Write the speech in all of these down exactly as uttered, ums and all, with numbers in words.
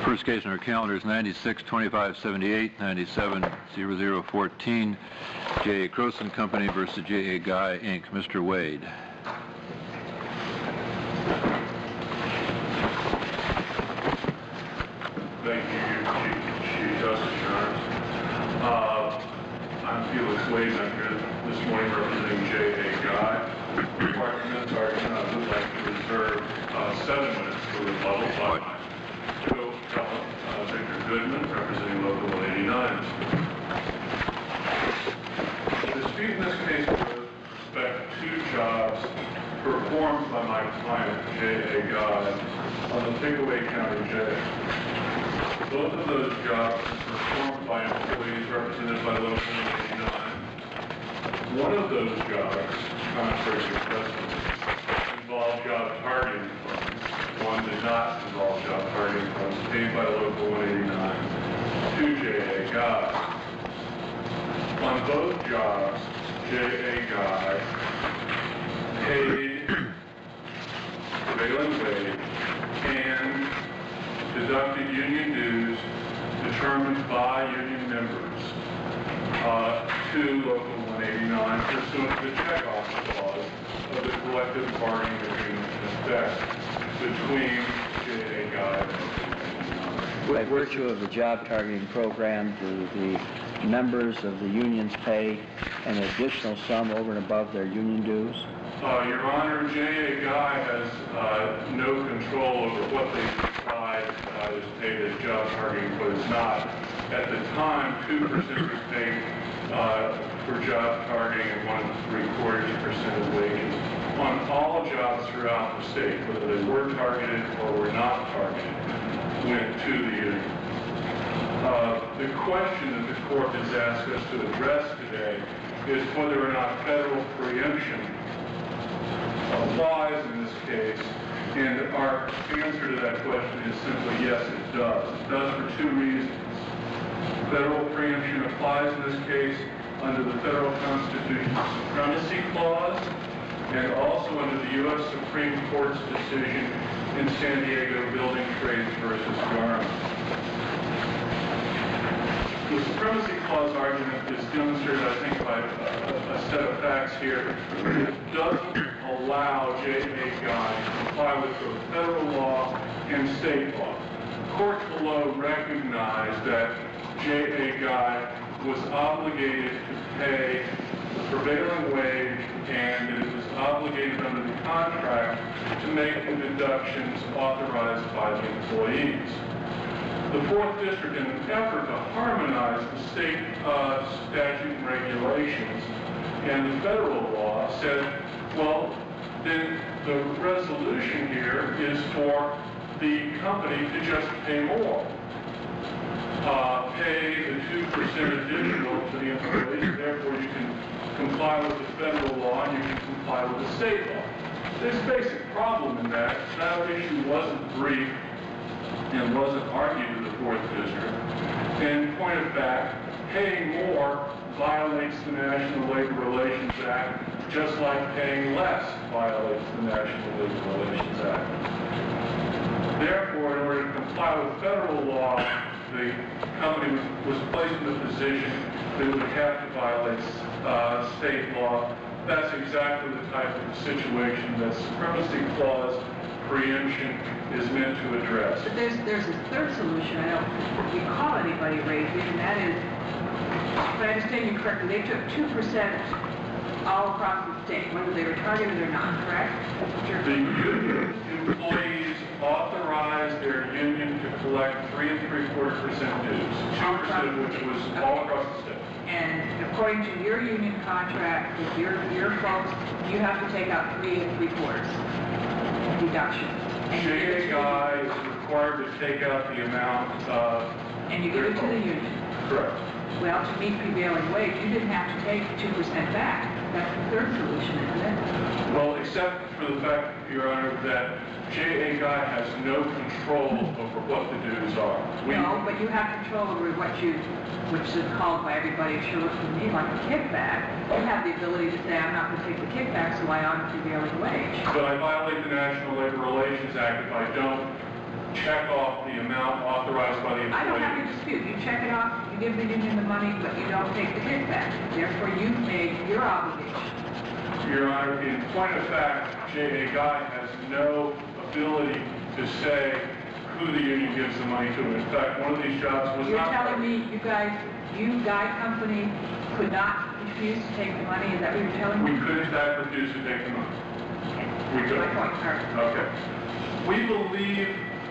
First case on our calendar is ninety-six twenty-five seventy-eight, ninety-seven zero zero fourteen, J A Croson Company versus J A Guy, Incorporated. Mister Wade. Thank you, Chief, Chief Justice, Your Honor. Uh, I'm Felix Wade, and I'm here this morning representing J A Guy. Before I commence our argument, I would like to reserve uh, seven minutes for rebuttal by my co-appellant, uh, Victor Goodman, representing Local one eighty-nine. The dispute in this case with respect to two jobs performed by my client, J A Guy, on the Pickaway County Jail. Both of those jobs were performed by employees represented by Local one eighty-nine. One of those jobs, contrary to precedent, involved job targeting funds. One did not involve job targeting funds paid by Local one eighty-nine to J A Guy. On both jobs, J A Guy paid prevailing wage and deducted union dues determined by union members uh, to Local one eighty-nine pursuant to the checkoff clause of the collective bargaining agreement in effect between J A Guy and Local one eighty-nine. By virtue of the job targeting program, do the members of the unions pay an additional sum over and above their union dues? Uh, Your Honor, J A Guy has uh, no control over what they decide uh, is paid as job targeting, but is not. At the time, two percent was paid uh, for job targeting and one and three quarters percent of wages on all jobs throughout the state, whether they were targeted or were not targeted, went to the union. Uh, the question that the court has asked us to address today is whether or not federal preemption applies in this case, and our answer to that question is simply yes, it does. It does for two reasons. Federal preemption applies in this case under the Federal Constitution's Supremacy Clause and also under the U S Supreme Court's decision in San Diego Building Trades versus Garment. The Supremacy Clause argument is demonstrated, I think, by a, a set of facts here. It doesn't allow J A Guy to comply with both federal law and state law. Court below recognized that J A Guy was obligated to pay the prevailing wage and that it was obligated under the contract to make the deductions authorized by the employees. The Fourth District, in an effort to harmonize the state uh, statute and regulations and the federal law, said, well, then the resolution here is for the company to just pay more. Uh, pay the two percent additional to the employees, therefore you can comply with the federal law and you can comply with the state law. There's a basic problem in that. That issue wasn't briefed and wasn't argued in the Fourth District. And in point of fact, paying more violates the National Labor Relations Act, just like paying less violates the National Labor Relations Act. Therefore, in order to comply with federal law, the company was placed in the position that it would have to violate uh, state law. That's exactly the type of situation that Supremacy Clause preemption is meant to address. But there's, there's a third solution. I don't recall anybody raising, and that is, if I understand you correctly, they took two percent all across the state, whether they were targeted or not, correct? The union employees authorized their union to collect three and three quarter percent dues, two percent of which was all across the state. And according to your union contract with your, your folks, you have to take out three and three quarters deduction. J A Guy is required to take out the amount of... And you give it to the union. Correct. Well, to meet prevailing wage, you didn't have to take two percent back. That's the third solution, isn't it? Well, except for the fact, Your Honor, that J A Guy has no control over what the dues are. We, no, but you have control over what you, which is called by everybody, it sure looks to me like a kickback. You have the ability to say, I'm not going to take the kickback, so I honor prevailing wage. But I violate the National Labor Relations Act if I don't check off the amount authorized by the employee. I don't have a dispute. You check it off, you give the union the money, but you don't take the hit back. Therefore, you've made your obligation. Your Honor, in point of fact, J A. Guy has no ability to say who the union gives the money to. In fact, one of these jobs was You're not... telling me you guys, you Guy Company could not refuse to take the money? Is that what you're telling me? We could, in fact, refuse to take the money. We could. My point, all right. Okay. We believe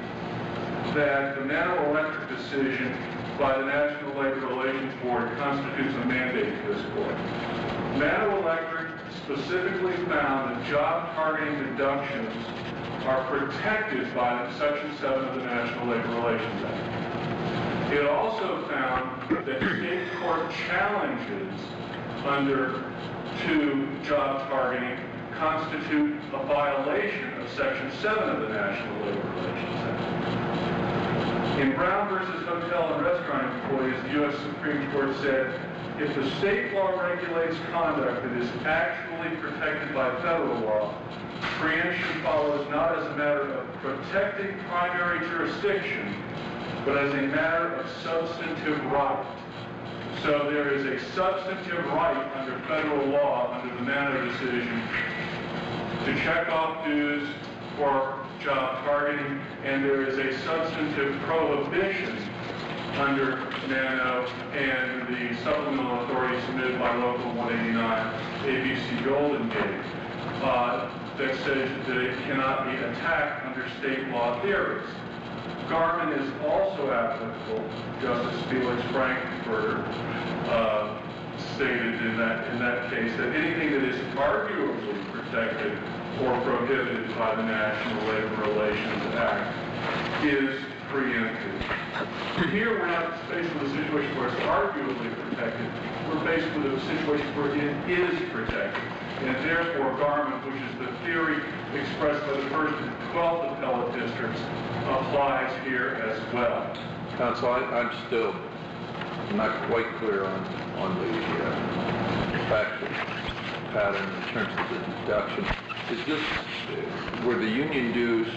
that the Nano Electric decision by the National Labor Relations Board constitutes a mandate to this court. Nano Electric specifically found that job targeting deductions are protected by Section seven of the National Labor Relations Act. It also found that state court challenges under to job targeting constitute a violation of Section seven of the National Labor Relations Act. In Brown versus Hotel and Restaurant Employees, the U S Supreme Court said, if the state law regulates conduct that is actually protected by federal law, preemption follows not as a matter of protecting primary jurisdiction, but as a matter of substantive right. So there is a substantive right under federal law, under the Nano decision, to check off dues for job targeting, and there is a substantive prohibition under Nano and the supplemental authority submitted by Local one eighty-nine A B C Golden Gate uh, that says that it cannot be attacked under state law theories. Garmin is also applicable. Justice Felix Frankfurter uh, stated in that in that case that anything that is arguably protected or prohibited by the National Labor Relations Act is preempted. Here we're not faced with a situation where it's arguably protected. We're faced with a situation where it is protected. And therefore, Garmin, which is the theory expressed by the first and twelfth appellate districts, applies here as well. Counsel, I, I'm still not quite clear on, on the uh, factual pattern in terms of the deduction. Is this, uh, were the union dues,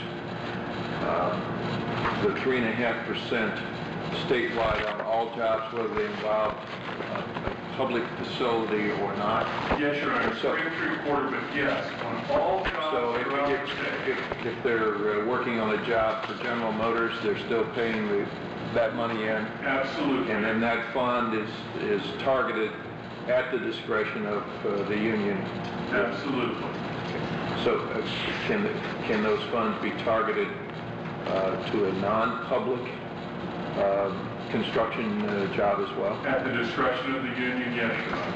uh, the three and a half percent statewide on all jobs, whether they involve uh, a public facility or not? Yes, Your Honor. So, three and three quarter, but yes, on all jobs so if, throughout if, the state. if, if they're uh, working on a job for General Motors, they're still paying the, that money in? Absolutely. And then that fund is, is targeted at the discretion of uh, the union? Absolutely. So uh, can, the, can those funds be targeted uh, to a non-public uh, construction uh, job as well? At the discretion of the union, yes,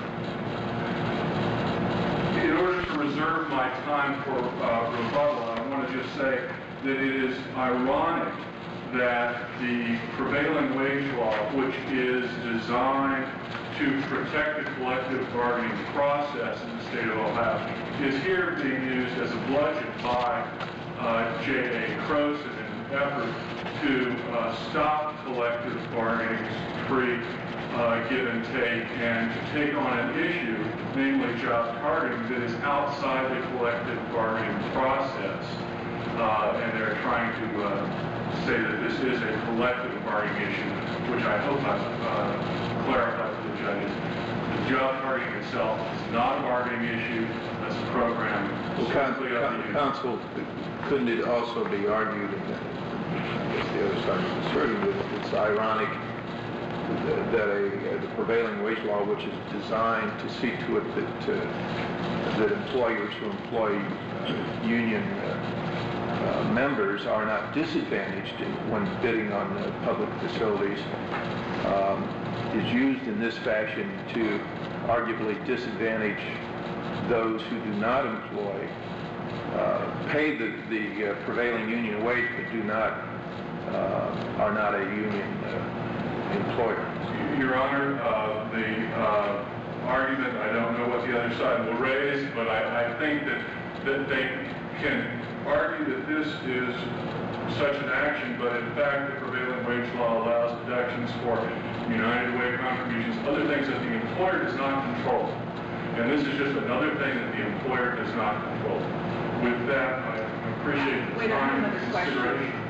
Your Honor. In order to reserve my time for uh, rebuttal, I want to just say that it is ironic that the prevailing wage law, which is designed to protect the collective bargaining process in the state of Ohio, is here being used as a bludgeon by uh, J A. Croson in an effort to uh, stop collective bargaining, free uh, give and take, and to take on an issue, namely job targeting, that is outside the collective bargaining process. Uh, and they're trying to uh, say that this is a collective bargaining issue, which I hope I've uh, clarified for the judges. The job targeting itself is not a bargaining issue. That's a program. Well, strictly up to you. counsel, couldn't it also be argued, and I guess the other side is asserting that it's ironic that, that a, the prevailing wage law, which is designed to see to it that, uh, that employers who employ uh, union uh, Uh, members are not disadvantaged in, when bidding on uh, public facilities, um, is used in this fashion to arguably disadvantage those who do not employ, uh, pay the, the uh, prevailing union wage, but do not, uh, are not a union uh, employer. Your Honor, uh, the uh, argument, I don't know what the other side will raise, but I, I think that, that they can argue that this is such an action, but in fact the prevailing wage law allows deductions for United Way contributions, other things that the employer does not control. And this is just another thing that the employer does not control. With that, I appreciate the Wait, I have time and another question. consideration.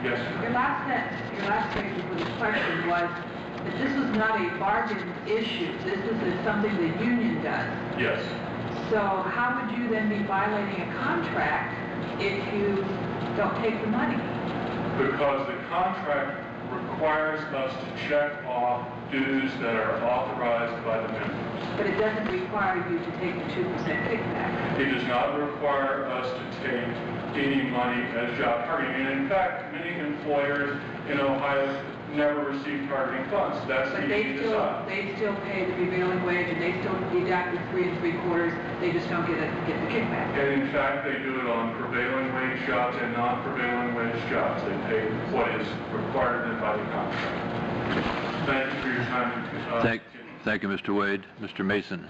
Yes, sir. Your last sentence, your last statement for this question was that this was not a bargain issue. This is something the union does. Yes. So how would you then be violating a contract if you don't take the money? Because the contract requires us to check off dues that are authorized by the members. But it doesn't require you to take the two percent kickback. It does not require us to take any money as job targeting. And in fact, many employers in Ohio never receive targeting funds. That's But the they easy to still, decide. they still pay the prevailing wage and they still deduct the three and three quarters. They just don't get it, get the kickback. And in fact, they do it on prevailing wage jobs and non-prevailing wage jobs. They pay what is required of them by the contract. Thank you for your time. Uh, Thank, thank you, Mister Wade. Mister Mason.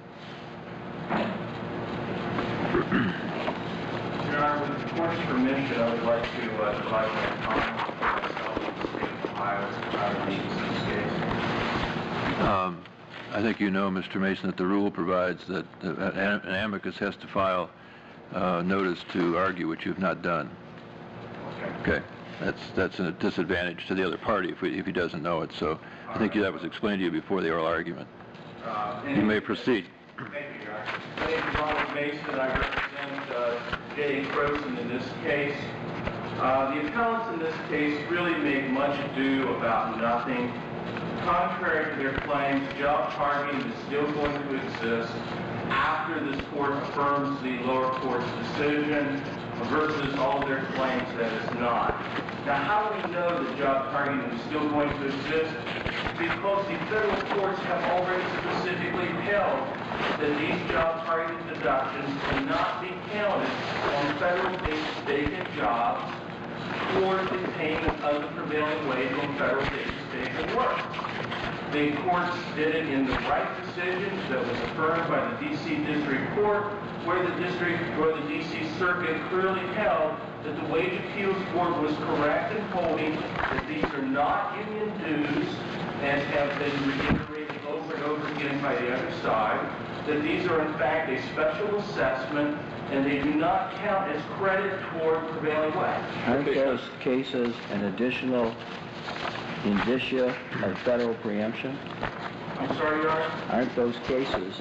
Your Honor, with the court's permission, I would like to uh, divide my time for myself in the state of Ohio as a private agency in this case. Um, I think you know, Mister Mason, that the rule provides that uh, an an amicus has to file uh, notice to argue, which you've not done. Okay. Okay. That's that's a disadvantage to the other party if, we, if he doesn't know it. So I think that was explained to you before the oral argument. Uh, You may proceed. Thank you, Your Honor. My name is Ronald Mason. I represent uh, J A. Croson in this case. Uh, the appellants in this case really make much ado about nothing. Contrary to their claims, job targeting is still going to exist after this court affirms the lower court's decision versus all their claims that it's not. Now, how do we know that job targeting is still going to exist? Because the federal courts have already specifically held that these job targeting deductions cannot be counted on federal vacant jobs toward the payment of the prevailing wage on federal vacant work. The courts did it in the right decision that was affirmed by the D C District Court, where the district, where the D C Circuit clearly held that the Wage Appeals Board was correct in holding that these are not union dues, as have been reiterated over and over again by the other side, that these are in fact a special assessment and they do not count as credit toward prevailing wage. Aren't those cases an additional indicia of federal preemption? I'm sorry, Your Honor? Aren't those cases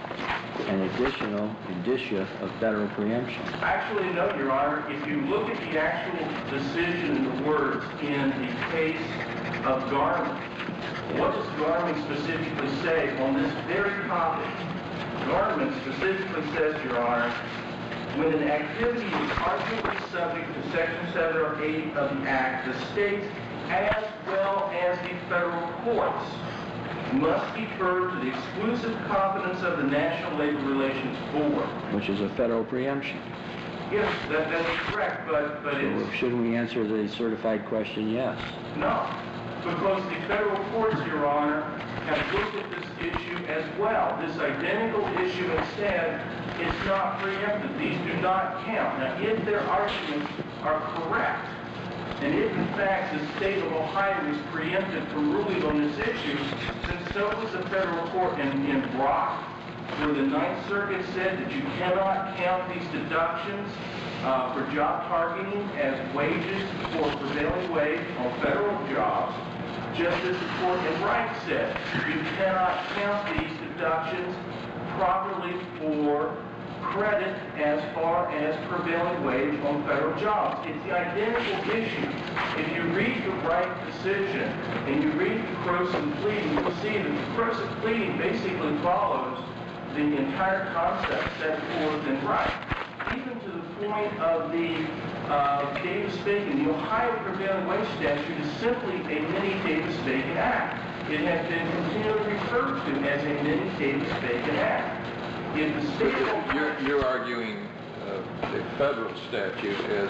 an additional indicia of federal preemption? Actually, no, Your Honor. If you look at the actual decision in the words in the case of Garmin, what does Garmin specifically say on this very topic? Garmin specifically says, Your Honor, when an activity is arguably subject to Section seven or eight of the Act, the states, as well as the federal courts, must defer to the exclusive competence of the National Labor Relations Board. Which is a federal preemption. Yes, that, that is correct, but, but So it's... shouldn't we answer the certified question yes? No, because the federal courts, Your Honor, have looked at this issue as well. This identical issue and said it's not preempted. These do not count. Now, if their arguments are correct, and if in fact the state of Ohio is preempted from ruling on this issue, then so was the federal court in, in Brock, where the Ninth Circuit said that you cannot count these deductions uh, for job targeting as wages for prevailing wage on federal jobs, just as the court in Wright said. You cannot count these deductions properly for credit as far as prevailing wage on federal jobs. It's the identical issue. If you read the Wright decision and you read the Croson pleading, you'll see that the Croson pleading basically follows the entire concept set forth in Wright, even to the point of the uh, Davis-Bacon. The Ohio prevailing wage statute is simply a mini Davis-Bacon Act. It has been continually referred to as a mini Davis-Bacon Act. In the state of Ohio, You're, you're arguing uh, the federal statute as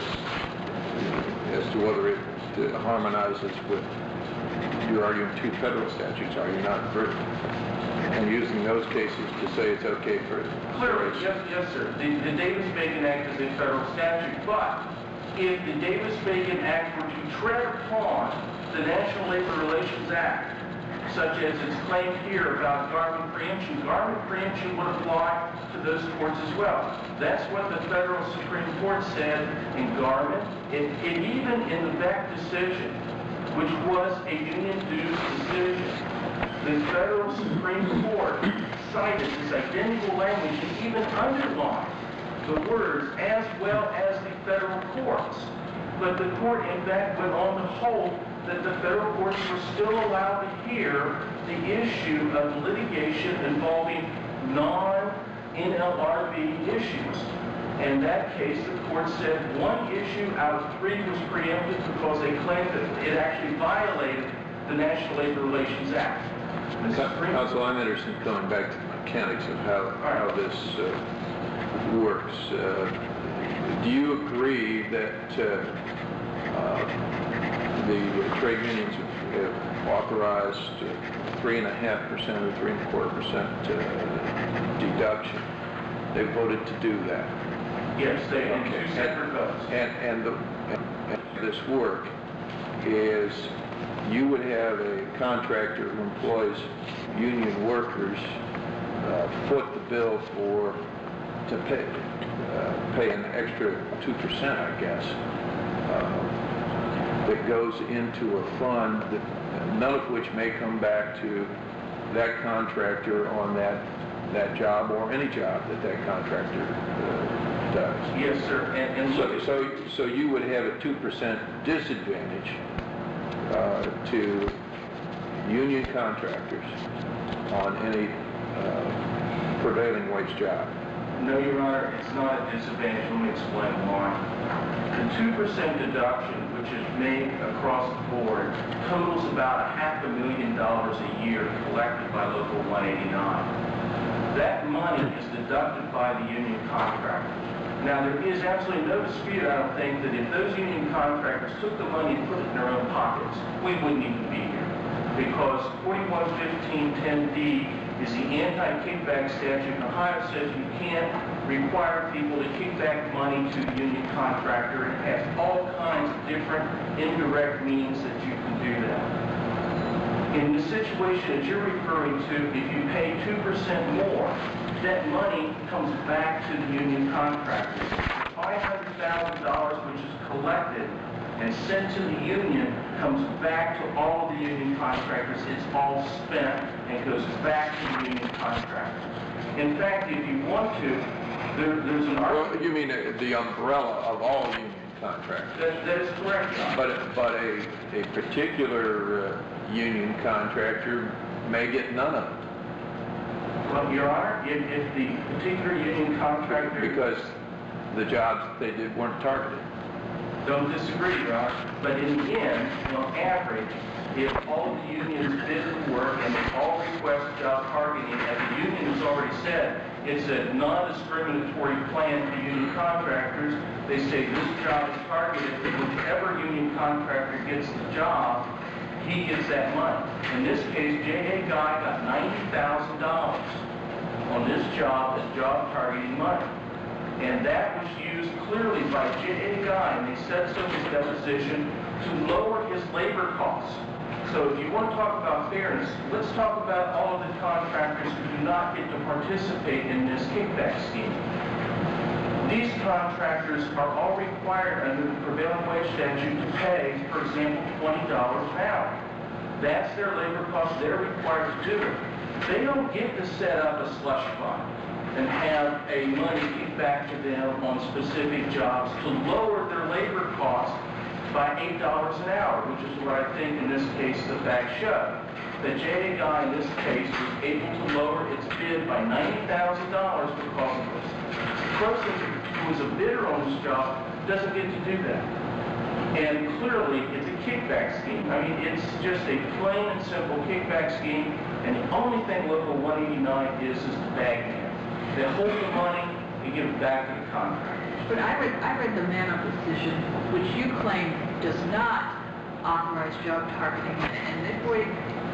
as to whether it uh, harmonizes with. You're arguing two federal statutes, are you not? For, and using those cases to say it's okay for. Clearly, yes, yes, sir. The, the Davis-Bacon Act is a federal statute, but if the Davis-Bacon Act were to tread upon the National Labor Relations Act, such as it's claimed here about Garmin preemption, Garmin preemption would apply to those courts as well. That's what the federal Supreme Court said in Garmin It, it even in the Beck decision, which was a union dues decision, the federal Supreme Court cited this identical language and even underlined the words as well as the federal courts. But the court, in fact, went on to hold that the federal courts were still allowed to hear the issue of litigation involving non-N L R B issues. In that case, the court said one issue out of three was preempted because they claimed that it actually violated the National Labor Relations Act. The Supreme Counsel, I'm interested in going back to the mechanics of how, how this uh, works. Uh, do you agree that uh, uh, the trade unions have, have authorized uh, three and a half percent or three and a quarter percent uh, deduction? They voted to do that. Yes, they in Okay. two separate votes. And, and, the, and this work is you would have a contractor who employs union workers uh, foot the bill for to pay uh, pay an extra two percent, I guess, uh, that goes into a fund that none of which may come back to that contractor on that that job or any job that that contractor uh, does. Yes, sir. And, and So, look, so, so you would have a two percent disadvantage uh, to union contractors on any uh, prevailing wage job. no, Your Honor, it's not a disadvantage. Let me explain why. The two percent deduction, which is made across the board, totals about a half a million dollars a year collected by Local one eighty-nine. That money is deducted by the union contractors. Now, there is absolutely no dispute, I don't think, that if those union contractors took the money and put it in their own pockets, we wouldn't even be here. Because forty-one fifteen ten D is the anti-kickback statute in Ohio, says you can't require people to kick back money to the union contractor. It has all kinds of different indirect means that you can do that. In the situation that you're referring to, if you pay two percent more, that money comes back to the union contractors. five hundred thousand dollars which is collected and sent to the union comes back to all of the union contractors. It's all spent and goes back to the union contractors. In fact, if you want to, there, there's an Well, argument. you mean uh, the umbrella of all union contractors. That, that is correct, Your Honor. But, but a, a particular uh, union contractor may get none of it Well, Your Honor, if, if the particular union contractor... because the jobs that they did weren't targeted. Don't disagree, Your Honor, but in the end, on average, if all the unions did the work and they all request job targeting, as the union has already said, it's a non-discriminatory plan for union contractors. They say this job is targeted, and whichever union contractor gets the job, he gets that money. In this case, J A Guy got ninety thousand dollars on this job as job targeting money. And that was used clearly by J A Guy, and they said so in his deposition, to lower his labor costs. So if you want to talk about fairness, let's talk about all of the contractors who do not get to participate in this kickback scheme. These contractors are all required under the prevailing wage statute to pay, for example, twenty dollars an hour. That's their labor cost. They're required to do it. They don't get to set up a slush fund and have a money kicked back to them on specific jobs to lower their labor costs by eight dollars an hour, which is what I think in this case the facts show. The J A Guy in this case was able to lower its bid by ninety thousand dollars because of this. The person who was a bidder on this job doesn't get to do that. And clearly, it's a kickback scheme. I mean, it's just a plain and simple kickback scheme, and the only thing Local one eighty-nine is, is the bag man. They hold the money and give it back to the contractor. But I read, I read the Mano decision, which you claim does not authorize job targeting, and therefore,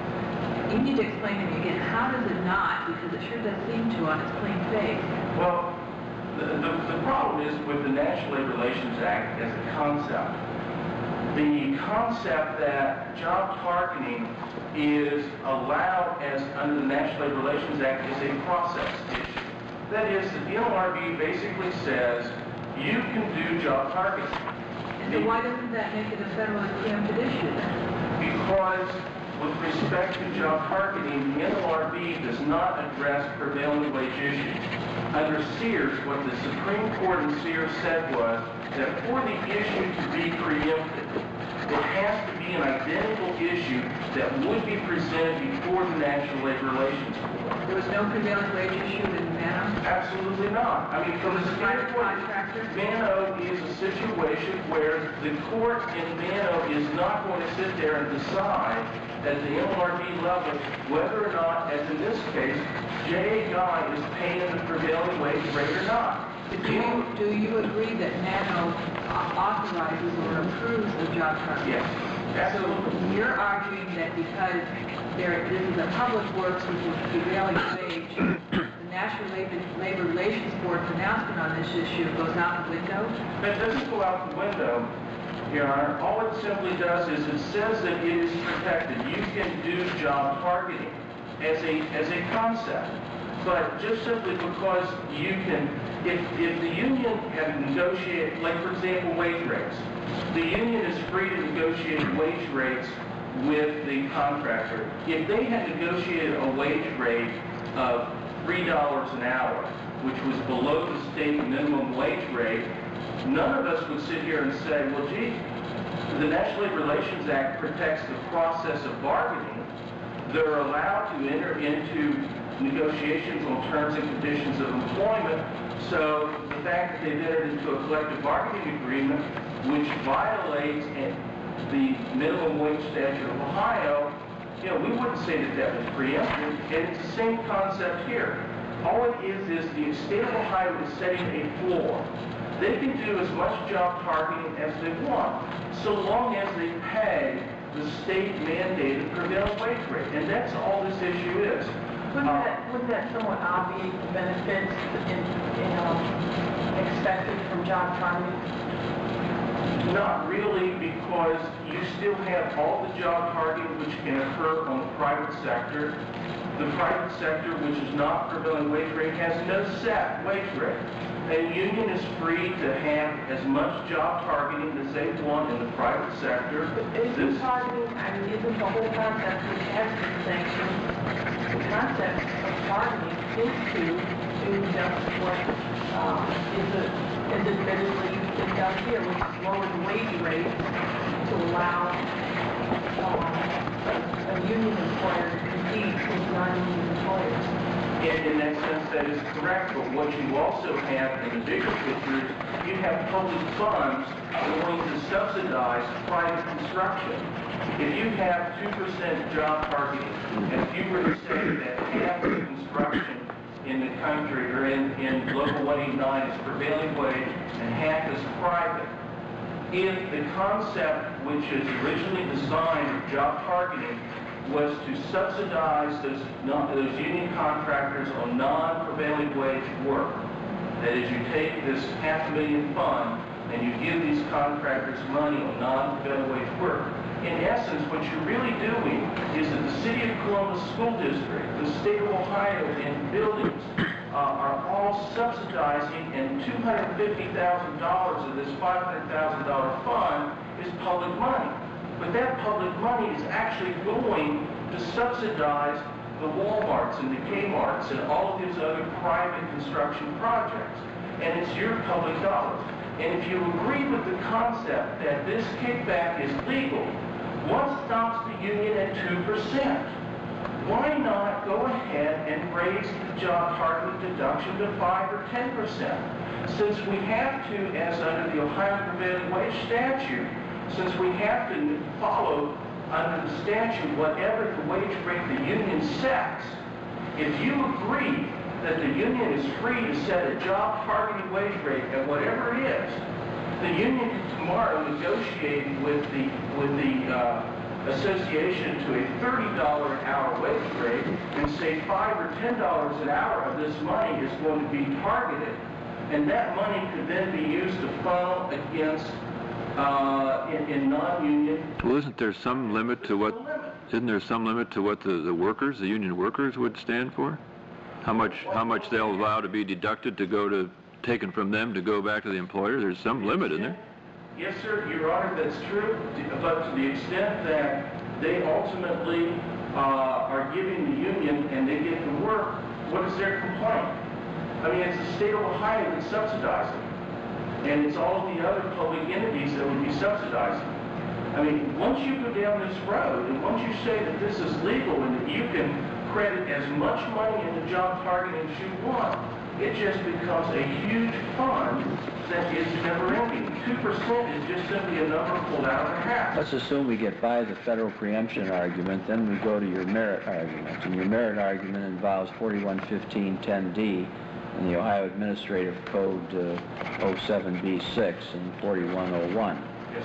you need to explain to me again, how does it not? Because it sure does seem to on its plain face. Well, the, the, the problem is with the National Labor Relations Act as a concept. The concept that job targeting is allowed as under the National Labor Relations Act is a process issue. That is, the N L R B basically says you can do job targeting. So why doesn't that make it a federally preempted issue then? Because with respect to job targeting, the N L R B does not address prevailing wage issues. Under Sears, what the Supreme Court in Sears said was that for the issue to be preempted, it has to be an identical issue that would be presented before the National Labor Relations Board. There was no prevailing wage issue in Mano? Absolutely not. I mean, from the Private standpoint, contractor? Mano is a situation where the court in Mano is not going to sit there and decide at the N L R B level whether or not, as in this case, J A. Guy is paying the prevailing wage rate or not. Do you, do you agree that Mano authorizes or approves of job targeting? Yes, absolutely. So you're arguing that because there, this is a public works which is prevailing wage, the National Labor, Labor Relations Board's announcement on this issue goes out the window? That doesn't go out the window, Your Honor. All it simply does is it says that it is protected. You can do job targeting as a, as a concept. But just simply because you can, if, if the union had negotiated, like for example, wage rates, the union is free to negotiate wage rates with the contractor. If they had negotiated a wage rate of three dollars an hour, which was below the state minimum wage rate, none of us would sit here and say, well, gee, the National Labor Relations Act protects the process of bargaining. They're allowed to enter into negotiations on terms and conditions of employment. So the fact that they've entered into a collective bargaining agreement, which violates the minimum wage statute of Ohio, you know, we wouldn't say that that was preempted. And it's the same concept here. All it is is the state of Ohio is setting a floor. They can do as much job targeting as they want, so long as they pay the state-mandated prevailing wage rate. And that's all this issue is. Wouldn't that, wouldn't that somewhat obviate the benefits in, in, um, expected from job targeting? Not really, because you still have all the job targeting which can occur on the private sector. The private sector, which is not prevailing wage rate, has no set wage rate. A union is free to have as much job targeting as they want in the private sector. But isn't targeting, I mean, isn't the whole concept which has been sanctioned, the concept of targeting is to do just what, um, is a, is admittedly been done here, which is lower the wage rate to allow, um, a, a union employer to compete with non-union employers. And in that sense, that is correct, but what you also have in the bigger picture is you have public funds going to subsidize private construction. If you have two percent job targeting, and if you were to say that half of the construction in the country or in, in Local one eighty-nine is prevailing wage and half is private, if the concept which is originally designed for job targeting was to subsidize those, non, those union contractors on non-prevailing wage work. That is, you take this half a million fund and you give these contractors money on non-prevailing wage work. In essence, what you're really doing is that the City of Columbus School District, the State of Ohio, and buildings uh, are all subsidizing, and two hundred fifty thousand dollars of this five hundred thousand dollar fund is public money. But that public money is actually going to subsidize the Walmarts and the Kmarts and all of these other private construction projects. And it's your public dollars. And if you agree with the concept that this kickback is legal, what stops the union at two percent? Why not go ahead and raise the job targeted deduction to five or ten percent? Since we have to, as under the Ohio prevailing wage statute, since we have to follow under the statute whatever the wage rate the union sets, if you agree that the union is free to set a job targeted wage rate at whatever it is, the union can tomorrow negotiate with the with the uh, association to a thirty dollars an hour wage rate and say five or ten dollars an hour of this money is going to be targeted, and that money could then be used to funnel against Uh, in, in non-union. Well, isn't there some limit to what? Isn't there some limit to what the, the workers, the union workers, would stand for? How much? How much they'll allow to be deducted to go to taken from them to go back to the employer? There's some limit, isn't there? Yes, sir, Your Honor, that's true, but to the extent that they ultimately uh, are giving the union and they get the work, what is their complaint? I mean, it's the state of Ohio that's subsidizing, and it's all of the other public entities that would be subsidizing. I mean, once you go down this road, and once you say that this is legal and that you can credit as much money into job targeting as you want, it just becomes a huge fund that is never ending. Two percent is just simply a number pulled out of the hat. Let's assume we get by the federal preemption argument, then we go to your merit argument. And your merit argument involves forty-one fifteen ten D in the Ohio Administrative Code uh, oh seven B six and forty-one oh one. Yes,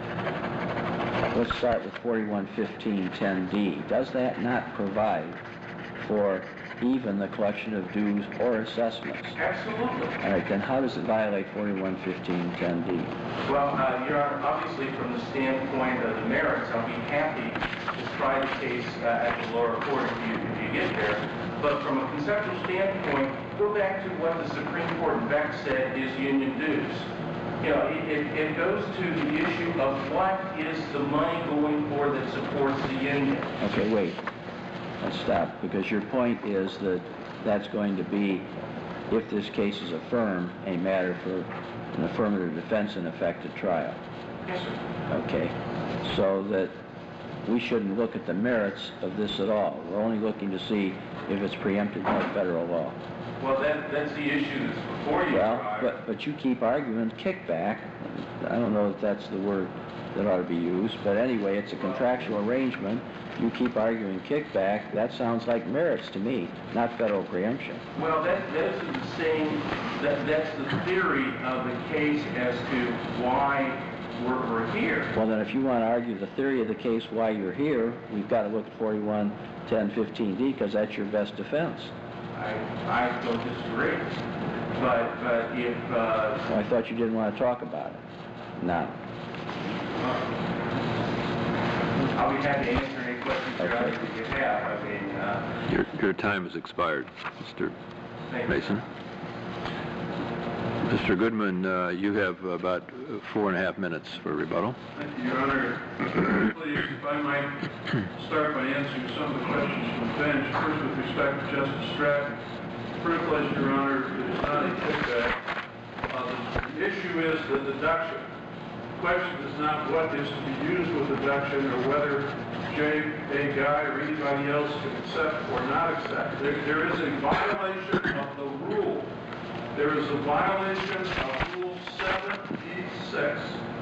sir. Let's start with forty-one fifteen ten D. Does that not provide for even the collection of dues or assessments? Absolutely. All right, then how does it violate forty-one fifteen ten D? Well, uh, Your Honor, obviously from the standpoint of the merits, I'll be happy to try the case uh, at the lower court if you, if you get there. But from a conceptual standpoint, go back to what the Supreme Court in Beck said is union dues. You know, it, it, it goes to the issue of what is the money going for that supports the union. Okay, wait. Let's stop, because your point is that that's going to be, if this case is affirmed, a matter for an affirmative defense in effect at trial. Yes, sir. Okay, so that we shouldn't look at the merits of this at all. We're only looking to see if it's preempted by federal law. Well, that, that's the issue that's before you, Your Well, Honor. but, but you keep arguing kickback. I don't know if that's the word that ought to be used, but anyway, it's a contractual arrangement. You keep arguing kickback, that sounds like merits to me, not federal preemption. Well, that, that is the same, that, that's the theory of the case as to why we're, we're here. Well, then if you want to argue the theory of the case why you're here, we've got to look at forty-one ten fifteen D, because that's your best defense. I, I don't disagree. But, but if, uh, Well, I thought you didn't want to talk about it. Now. I'll be happy to answer any questions Your Honor, that you have. I mean, uh, Your, your time has expired, Mister thank you. Mason. Mister Goodman, uh, you have about four and a half minutes for rebuttal. Thank you, Your Honor. Please, if I might start by answering some of the questions from the bench. First, with respect to Justice Stratton. First place, Your Honor, it is not a kickback. Uh, the issue is the deduction. The question is not what is to be used with deduction or whether Jay, a guy, or anybody else can accept or not accept. There, there is a violation of the rule. There is a violation of Rule seven B six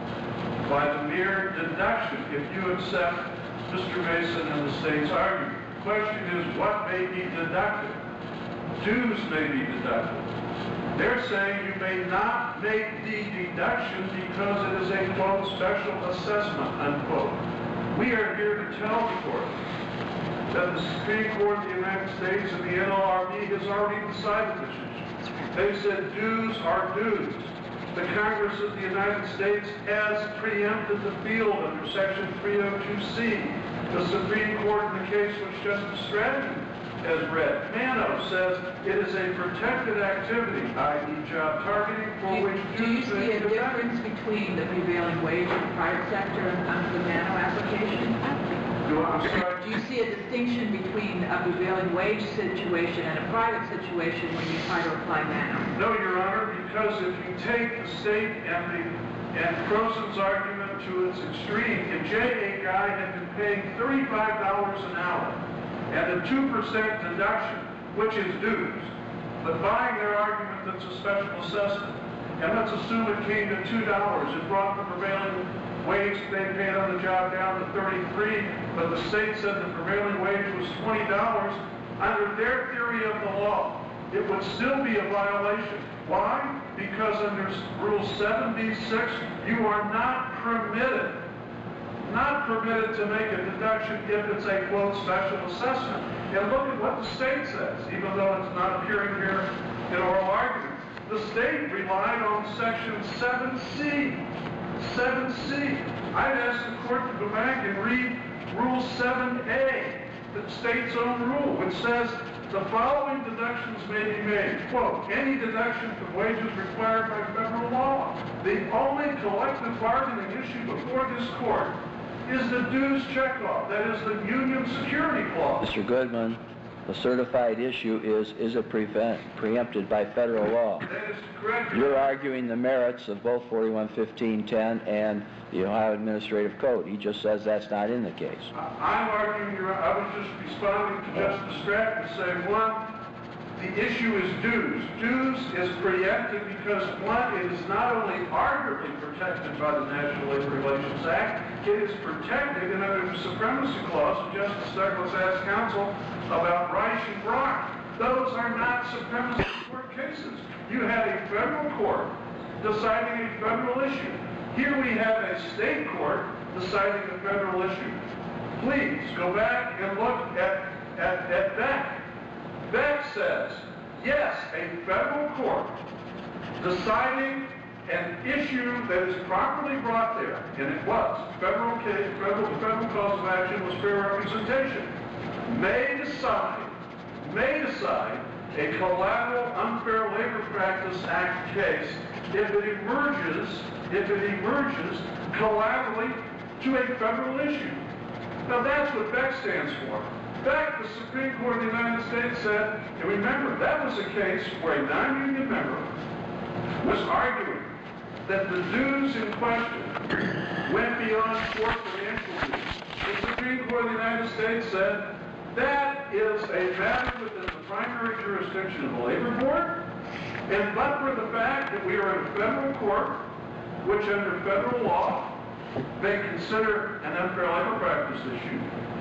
by the mere deduction if you accept Mister Mason and the state's argument. The question is what may be deducted? Dues may be deducted. They're saying you may not make the deduction because it is a, quote, special assessment, unquote. We are here to tell the court that the Supreme Court of the United States and the N L R B has already decided this issue. They said dues are dues. The Congress of the United States has preempted the field under Section three oh two C. The Supreme Court in the case which Justice Stratton has read, Mano says it is a protected activity, that is job targeting, for Do which you- do you dues see may a be difference deducted. between the prevailing wage in the private sector under the Mano application? Do I- I'm sorry? Do you see a distinction between a prevailing wage situation and a private situation when you try to apply Mano? No, Your Honor, because if you take the state and the and Croson's argument to its extreme, if J A guy had been paying thirty-five dollars an hour and a two percent deduction, which is dues, but buying their argument that's a special assessment, and let's assume it came to two dollars, it brought the prevailing wage they paid on the job down to thirty-three, but the state said the prevailing wage was twenty dollars. Under their theory of the law, it would still be a violation. Why? Because under Rule seven B six, you are not permitted, not permitted to make a deduction if it's a, quote, special assessment. And look at what the state says, even though it's not appearing here in oral argument. The state relied on Section seven C. seven C. I'd ask the court to go back and read Rule seven A, the state's own rule, which says the following deductions may be made. Quote, any deduction from wages required by federal law. The only collective bargaining issue before this court is the dues checkoff, that is the union security clause. Mister Goodman, the certified issue is, is it prevent, preempted by federal law? That is correct. You're arguing the merits of both forty-one fifteen ten and the Ohio Administrative Code. He just says that's not in the case. I- I'm arguing, Your Honor, I was just responding to Justice Stratton and saying, one, the issue is dues. Dues is preempted because, one, it is not only arguably protected by the National Labor Relations Act, it is protected, and under the Supremacy Clause, and Justice Douglas asked counsel about Reich and Brock. Those are not supremacy court cases. You have a federal court deciding a federal issue. Here we have a state court deciding a federal issue. Please go back and look at, at, at Beck. Beck says, yes, a federal court deciding an issue that is properly brought there, and it was, federal case, federal, federal cause of action was fair representation, may decide, may decide a collateral unfair labor practice act case if it emerges, if it emerges collaterally to a federal issue. Now that's what Beck stands for. Beck, the Supreme Court of the United States said, and remember, that was a case where a non-union member was arguing that the dues in question went beyond court financial dues. The Supreme Court of the United States said, that is a matter within the primary jurisdiction of the Labor Board, and but for the fact that we are in a federal court, which under federal law may consider an unfair labor practice issue,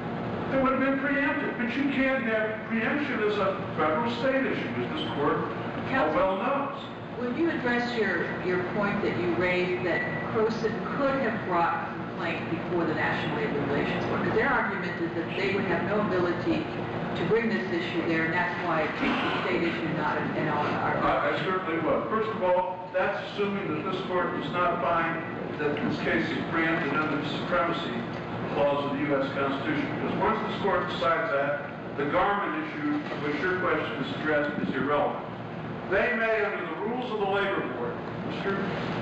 it would have been preempted. But you can't have preemption as a federal state issue, as this court well knows. Would you address your, your point that you raised that Croson could have brought a complaint before the National Labor Relations Board? Because their argument is that they would have no ability to bring this issue there, and that's why it's a state issue, not an N L R. I, I certainly would. First of all, that's assuming that this court does not find that this case is preempted under the Supremacy Clause of the U S Constitution. Because once this court decides that, the Garment issue, which your question is addressed, is irrelevant. They may, under the rules of the Labor Board, Mister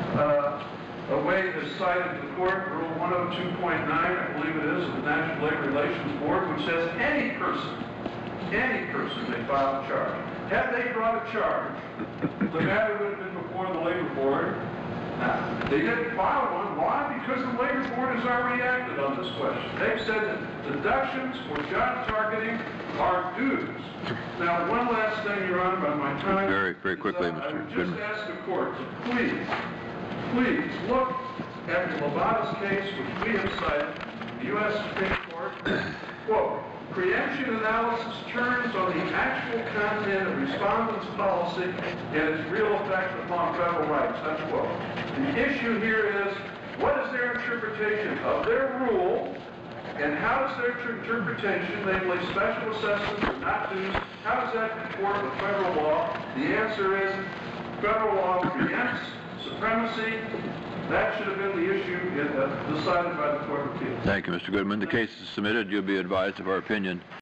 Uh, Wade has cited the court, Rule one oh two point nine, I believe it is, of the National Labor Relations Board, which says any person, any person may file a charge. Had they brought a charge, the matter would have been before the Labor Board. Now, they didn't file one. Why? Because the Labor Board has already acted on this question. They've said that deductions for job targeting are dues. Now, one last thing, Your Honor, by my time. Very, very quickly, is, uh, Mister I would Goodman. just ask the court to please, please look at the Lobatos case, which we have cited, the U S Supreme Court. Quote, preemption analysis turns on the actual content of respondents' policy and its real effect upon federal rights. That's quote. The issue here is, what is their interpretation of their rule, and how does their interpretation, namely special assessments or not dues, how does that comport with federal law? The answer is, federal law preempts supremacy. That should have been the issue uh, decided by the Court of Appeals. Thank you, Mister Goodman. The case is submitted. You'll be advised of our opinion.